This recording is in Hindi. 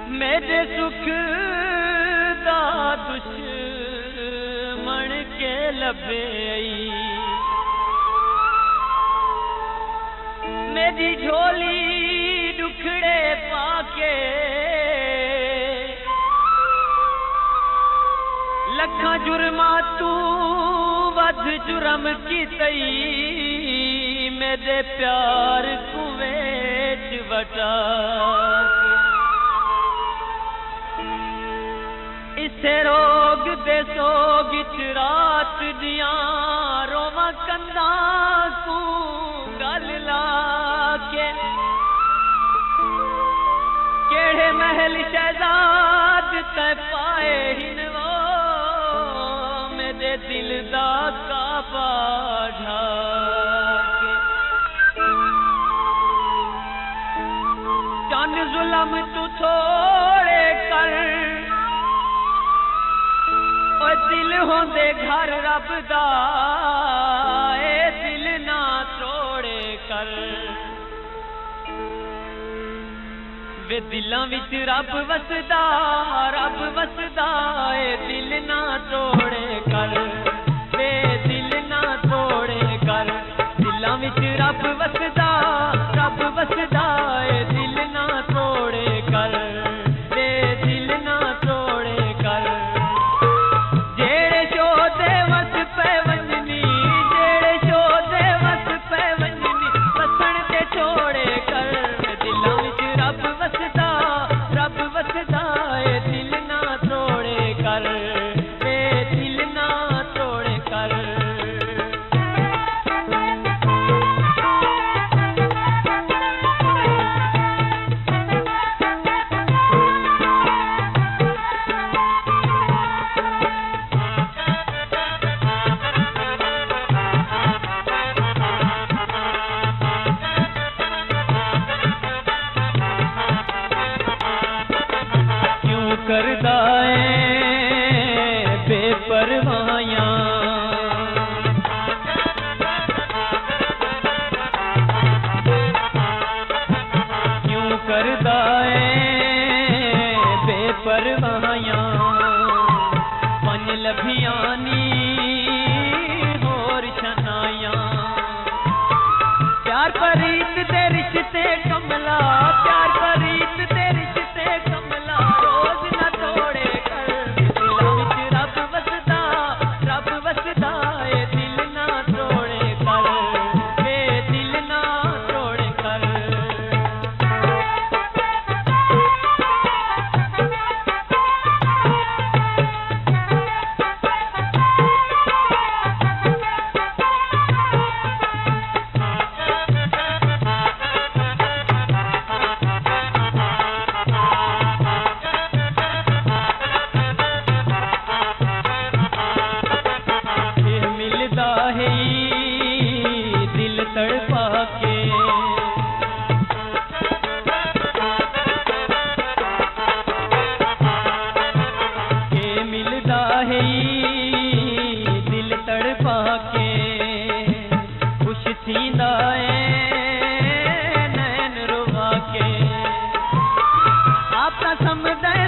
मेरे सुख दा दुश्मन के लबे मेरी झोली दुखड़े पाके लखा जुर्मा तू वध जुर्म की तई मेरे प्यार कुवेच बटा इसे रोग दे सोग रात दिया रोवा कंदा को गल लाके केड़े महल शहजाद ते पाए हिनवो मेरे दिल दा काबा ढाके चंद जुलम तू थोड़े कर और दिल होंदे घर रब दा ए दिल ना तोड़े कर वे दिलां विच रब वसदा ए दिल ना तोड़े कर वे दिल ना तोड़े कर दिलां विच रब वसदा ए दिल ना तोड़े कर वे दिल ना तोड़े कर करदा बेपरवाहियां क्यों करदा बेपरवाहियां पंज लभियां नी होर छनाइयां प्यार परीत दे रिश्ते कमला प्यार परीत दे रिश्ते कमला दिल तड़पा के खुश थींदा नैन रुवा के आपका समझ